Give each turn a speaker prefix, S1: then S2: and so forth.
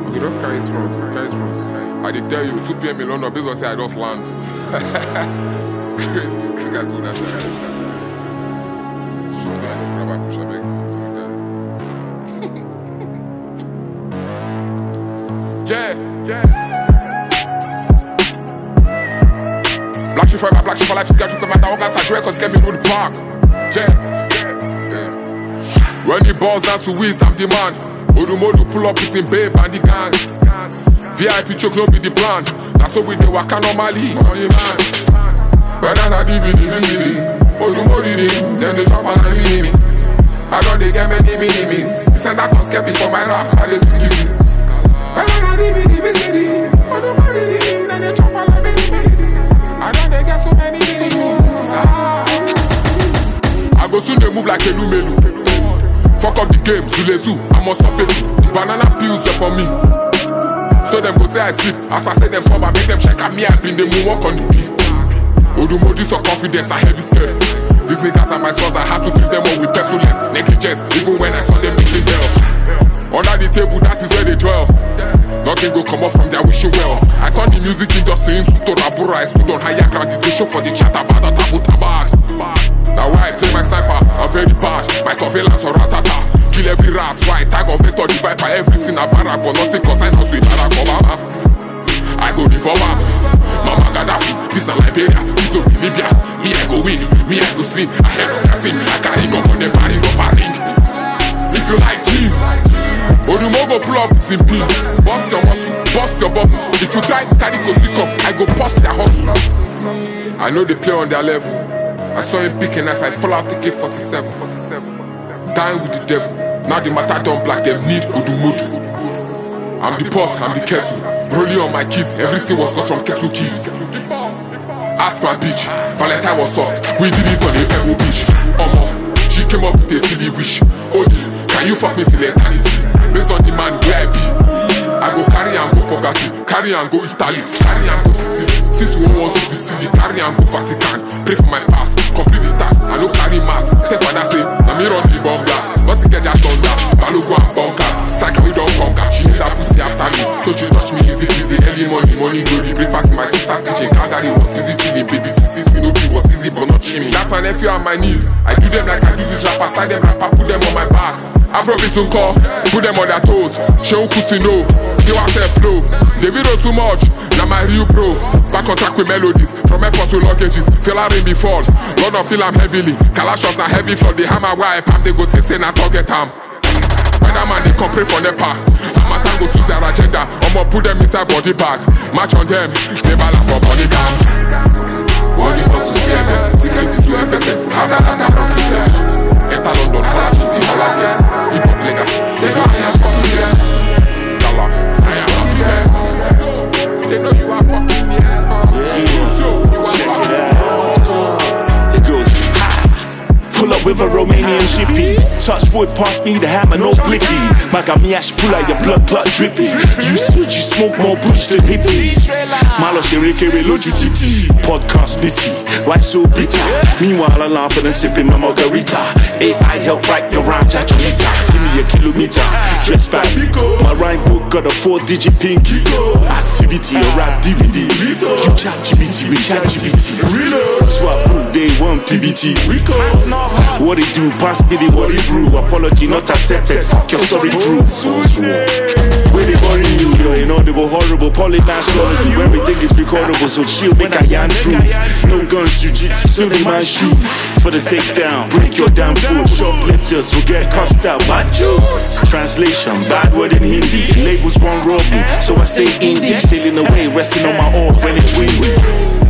S1: Okay, just carry his front. I did tell you, 2 p.m. in London, based on say I just land. It's crazy. You guys will that shit. Show me, I don't grab a push a bag. Yeah. Black shit forever, black shit for life. It's got to come out. All guys are dry cause get me to the park. Yeah. When the balls down to Wiz, I'm the man. Odumodu pull up with him babe and the gang. VIP choke no be the plan. That's how we do waka normally. Money man. Whether na DVD, VCD, Odumodu dim, then they drop and leave me. I don't they get many minimis. He said that was kept before my raps, I just speak easy. Whether na DVD, VCD, Odumodu dim, then they drop and leave me. I don't they get so many minimis. I go soon they move like a lumelu. Fuck up the game, Zulezu, I'm unstoppable. The banana peels are for me. So them go say I sleep. As I say them swab, I make them check on me. I been the moonwalk on the beat. Odumodu so confidence, a heavy scale. These niggas are my sons, I had to treat them all with petulance, negligence, even when I saw them beating well. Under the table, that is where they dwell. Nothing go come up from their wish you well. I turn the music industry into Torabura. I stood on higher ground, the show for the chat about the tabutabad. Now why I play my sniper, I'm very bad. My surveillance or ratata. Kill every rat, why tag of vector, the viper, everything a barrack. But nothing cause I know sweet Barack Obama. I go reformer, Mama Gaddafi. This a Liberia, this no be Libya. Me I go win, me I go swing. I head on the scene, I carry gun on the party, go party. If you like G, Odumo go pull up with him P. Bust your muscle, bust your bubble. If you try to carry go pick up, I go bust their hustle. I know they play on their level. I saw him pick a knife, I fall out the K-47. Dying with the devil. Now the matter done black, them need Odumodu. I'm the pot, I'm the kettle. Rolling on my kids, everything was got from kettle kids. Ask my bitch, Valentine was soft. We did it on a pebble beach. She came up with a silly wish. Odi, can you fuck me till eternity? Based on the man where I be, I go carry and go Pogati, carry and go Italy, carry and go Sicily. Since we want to be silly, carry and go Vatican. Pray for my past, complete the task. I no carry mask. Tell father say, na me run the bomb blast. Not to get that thunder, Balogo and bunkers. Strike and we don't conquer. She hit that pussy after me. So she touch me easy, easy. Early morning glory. Breakfast in my sister's kitchen. Calgary was busy chilling. Baby sissy, Snoopy was easy but not chilling. That's my nephew on my knees. I do them like I do this rapper. Style them like I put them on my back. Afrobeat to call, put them on their toes. Shehu Kutino, they want to flow. They video too much, now my real pro. Back on track with melodies, from airport to luggages. Feel I rain before, London feel I'm heavily. Kalashos na heavy for the hammer wipe. I'm they go to say na target ham. When that man they come pray for Nepa. I'm a tango suits their agenda. I'ma put them inside body bag. Match on them, say bala for body cam. Body for to CMS, CKC to FSS. Have that I'm rocking there. Enter London, holla shit, the holla gets. Hip hop legacy, they know I am fucking there. Dollar, I am fucking there. They know you are fucking there.
S2: Check it out. It goes pull up with a Romanian shippy. Touch wood, pass me the hammer, no blicky. Magamiash pull out your blood clot drippy. You switch, you smoke more bush than hippies. Malo Shereke Reloju Titi. Podcast nitty, why so bitter? Meanwhile I'm laughing and sipping my margarita. AI help write your rhyme, chacholita. Give me a kilometer, stress back. My rhyme book got a 4-digit pin. Activity, a rap DVD. You chat GBT, we chat GBT. Swap day one PBT. What it do, pass me the what it brew. Apology not accepted, fuck your sorry crew. When they bury you, yo, inaudible, horrible, polymath slowly. Everything is recordable, so chill, make a yarn truth. No guns, jiu-jitsu, still in my shoes. For the takedown, break your damn foot. Shoplifters will get cussed out, bad jokes. Translation, bad word in Hindi. Labels won't rob me, so I stay indie. Sailing away, resting on my oar when it's windy.